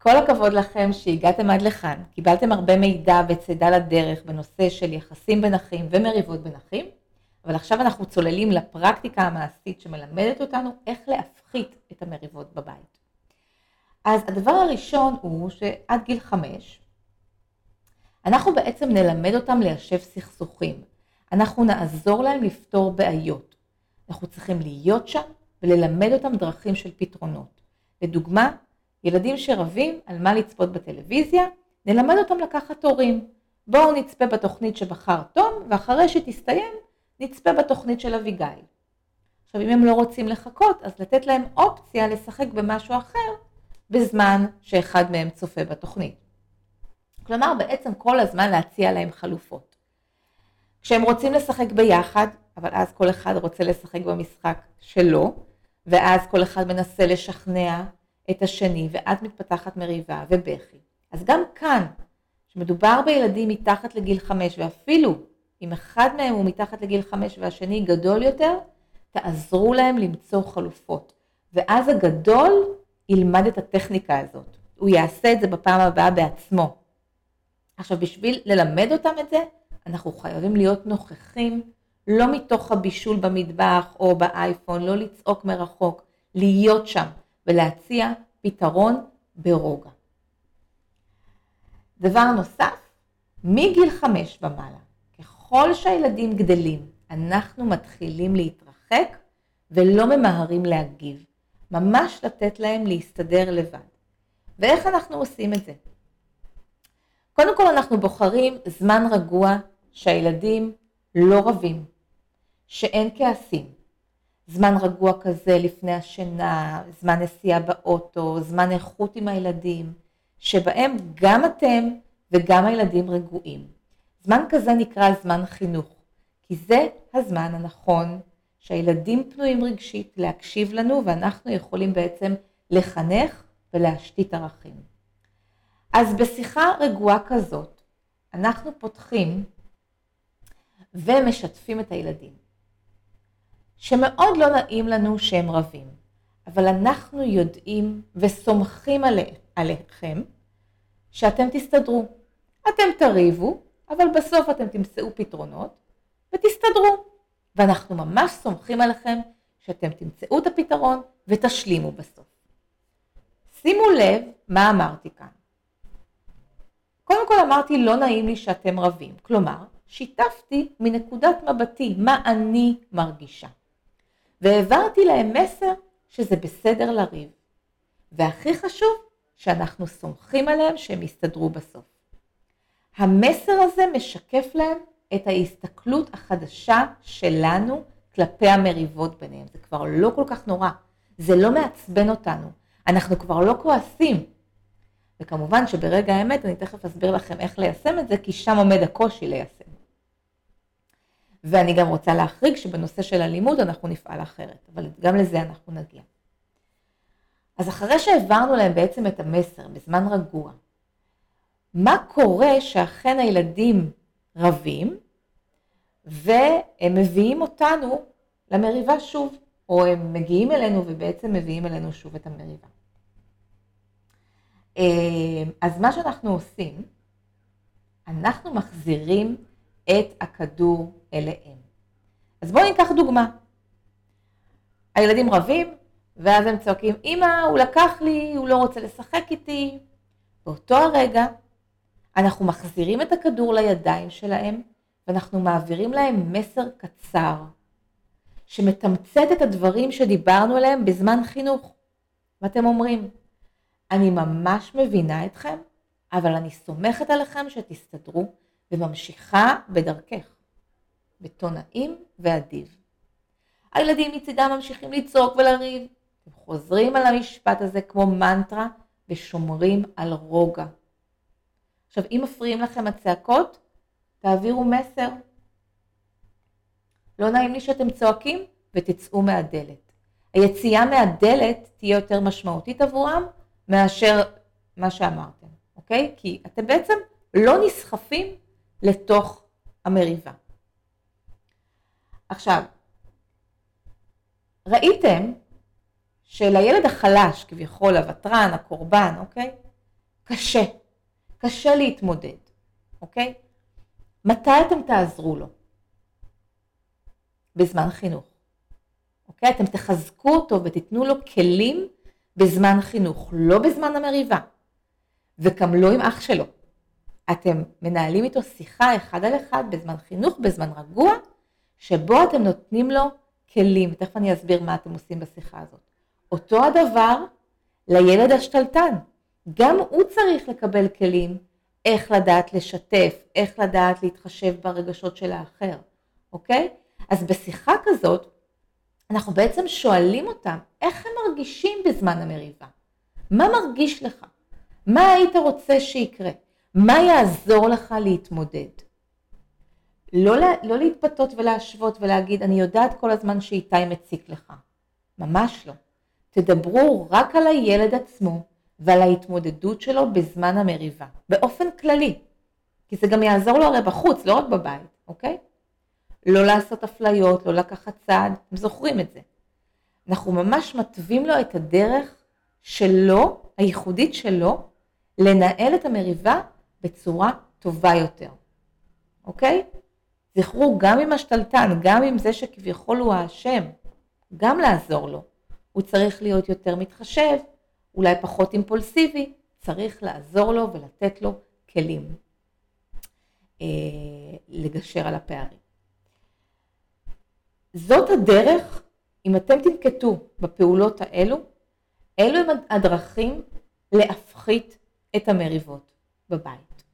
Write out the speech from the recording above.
כל הכבוד לכם שהגעתם עד לכאן, קיבלתם הרבה מידע וצידה לדרך בנושא של יחסים בין אחים ומריבות בין אחים, אבל עכשיו אנחנו צוללים לפרקטיקה המעשית שמלמדת אותנו איך להפחית את המריבות בבית. אז הדבר הראשון הוא שעד גיל 5, אנחנו בעצם נלמד אותם ליישב סכסוכים. אנחנו נעזור להם לפתור בעיות. אנחנו צריכים להיות שם וללמד אותם דרכים של פתרונות. לדוגמה, ילדים שרבים על מה לצפות בטלוויזיה, נלמד אותם לקחת תורים. בואו נצפה בתוכנית שבחר תום, ואחרי שתסתיים, נצפה בתוכנית של אביגיל. עכשיו, אם הם לא רוצים לחכות, אז לתת להם אופציה לשחק במשהו אחר, בזמן שאחד מהם צופה בתוכנית. כלומר, בעצם כל הזמן להציע להם חלופות. כשהם רוצים לשחק ביחד, אבל אז כל אחד רוצה לשחק במשחק שלו, ואז כל אחד מנסה לשכנע את השני, ואז מתפתחת מריבה ובכי. אז גם כאן, שמדובר בילדים מתחת לגיל 5, ואפילו אם אחד מהם הוא מתחת לגיל 5 והשני גדול יותר, תעזרו להם למצוא חלופות. ואז הגדול ילמד את הטכניקה הזאת. הוא יעשה את זה בפעם הבאה בעצמו. עכשיו, בשביל ללמד אותם את זה, אנחנו חייבים להיות נוכחים, לא מתוך הבישול במטבח או באייפון, לא לצעוק מרחוק, להיות שם ולהציע פתרון ברוגע. דבר נוסף, מגיל 5 ומעלה, ככל שהילדים גדלים, אנחנו מתחילים להתרחק ולא ממהרים להגיב, ממש לתת להם להסתדר לבד. ואיך אנחנו עושים את זה? קודם כל אנחנו בוחרים זמן רגוע שהילדים לא רבים, שאין כעסים. זמן רגוע כזה לפני השינה, זמן נסיעה באוטו, זמן איכות עם הילדים, שבהם גם אתם וגם הילדים רגועים. זמן כזה נקרא זמן חינוך, כי זה הזמן הנכון שהילדים פנויים רגשית להקשיב לנו, ואנחנו יכולים בעצם לחנך ולהשתית ערכים. אז בשיחה רגועה כזאת, אנחנו פותחים ומשתפים את הילדים, שמאוד לא נעים לנו שהם רבים, אבל אנחנו יודעים וסומכים עליכם שאתם תסתדרו. אתם תריבו, אבל בסוף אתם תמצאו פתרונות ותסתדרו. ואנחנו ממש סומכים עליכם שאתם תמצאו את הפתרון ותשלימו בסוף. שימו לב מה אמרתי כאן. קודם כל אמרתי לא נעים לי שאתם רבים, כלומר שיתפתי מנקודת מבטי מה אני מרגישה. והעברתי להם מסר שזה בסדר לריב. והכי חשוב שאנחנו סומכים עליהם שהם יסתדרו בסוף. המסר הזה משקף להם את ההסתכלות החדשה שלנו כלפי המריבות ביניהם. זה כבר לא כל כך נורא, זה לא מעצבן אותנו, אנחנו כבר לא כועסים. וכמובן שברגע האמת אני תכף אסביר לכם איך ליישם את זה, כי שם עומד הקושי ליישם. ואני גם רוצה להחריג שבנושא של הלימוד אנחנו נפעל אחרת, אבל גם לזה אנחנו נגיע. אז אחרי שהעברנו להם בעצם את המסר בזמן רגוע, מה קורה שאכן הילדים רבים, והם מביאים אותנו למריבה שוב, או הם מגיעים אלינו ובעצם מביאים אלינו שוב את המריבה. אז מה שאנחנו עושים, אנחנו מחזירים את הכדור אליהם. אז בואו ניקח דוגמה. הילדים רבים, ואז הם צועקים, אמא, הוא לקח לי, הוא לא רוצה לשחק איתי. באותו הרגע, אנחנו מחזירים את הכדור לידיים שלהם, ואנחנו מעבירים להם מסר קצר, שמתמצת את הדברים שדיברנו עליהם בזמן חינוך. ואתם אומרים, אני ממש מבינה אתכם, אבל אני סומכת עליכם שתסתדרו, וממשיכה בדרכך, בטון נעים ואדיב. הילדים מצידם ממשיכים לצעוק ולריב, הם חוזרים על המשפט הזה כמו מנטרה, ושומרים על רוגע. עכשיו, אם מפריעים לכם הצעקות, תעבירו מסר. לא נעים לי שאתם צועקים ותצאו מהדלת. היציאה מהדלת תהיה יותר משמעותית עבורם מאשר מה שאמרתם, אוקיי? כי אתם בעצם לא נסחפים לתוך המריבה. עכשיו, ראיתם שלילד החלש, כביכול הוותרן, הקורבן, אוקיי? קשה להתמודד, אוקיי? מתי אתם תעזרו לו? בזמן חינוך, אוקיי? אתם תחזקו אותו ותיתנו לו כלים בזמן חינוך, לא בזמן המריבה, וגם לא עם אח שלו. אתם מנהלים איתו שיחה אחד על אחד בזמן חינוך, בזמן רגוע, שבו אתם נותנים לו כלים. תכף אני אסביר מה אתם עושים בשיחה הזאת. אותו הדבר לילד השתלטן. גם הוא צריך לקבל כלים, איך לדעת לשתף, איך לדעת להתחשב ברגשות של האחר, אוקיי? אז בשיחה כזאת, אנחנו בעצם שואלים אותם, איך הם מרגישים בזמן המריבה? מה מרגיש לך? מה היית רוצה שיקרה? מה יעזור לך להתמודד? לא להתפתות ולהשוות ולהגיד, אני יודעת כל הזמן שאיתי מציק לך. ממש לא. תדברו רק על הילד עצמו ועל ההתמודדות שלו בזמן המריבה, באופן כללי. כי זה גם יעזור לו הרי בחוץ, לא רק בבית, אוקיי? לא לעשות אפליות, לא לקחת צעד, הם זוכרים את זה. אנחנו ממש מטבים לו את הדרך שלו, הייחודית שלו, לנהל את המריבה בצורה טובה יותר. אוקיי? זכרו גם עם השתלטן, גם עם זה שכביכול הוא האשם, גם לעזור לו. הוא צריך להיות יותר מתחשב, אולי פחות אימפולסיבי, צריך לעזור לו ולתת לו כלים לגשר על הפערים. זאת הדרך, אם אתם תנקטו בפעולות האלו, אלו הם הדרכים להפחית את המריבות בבית.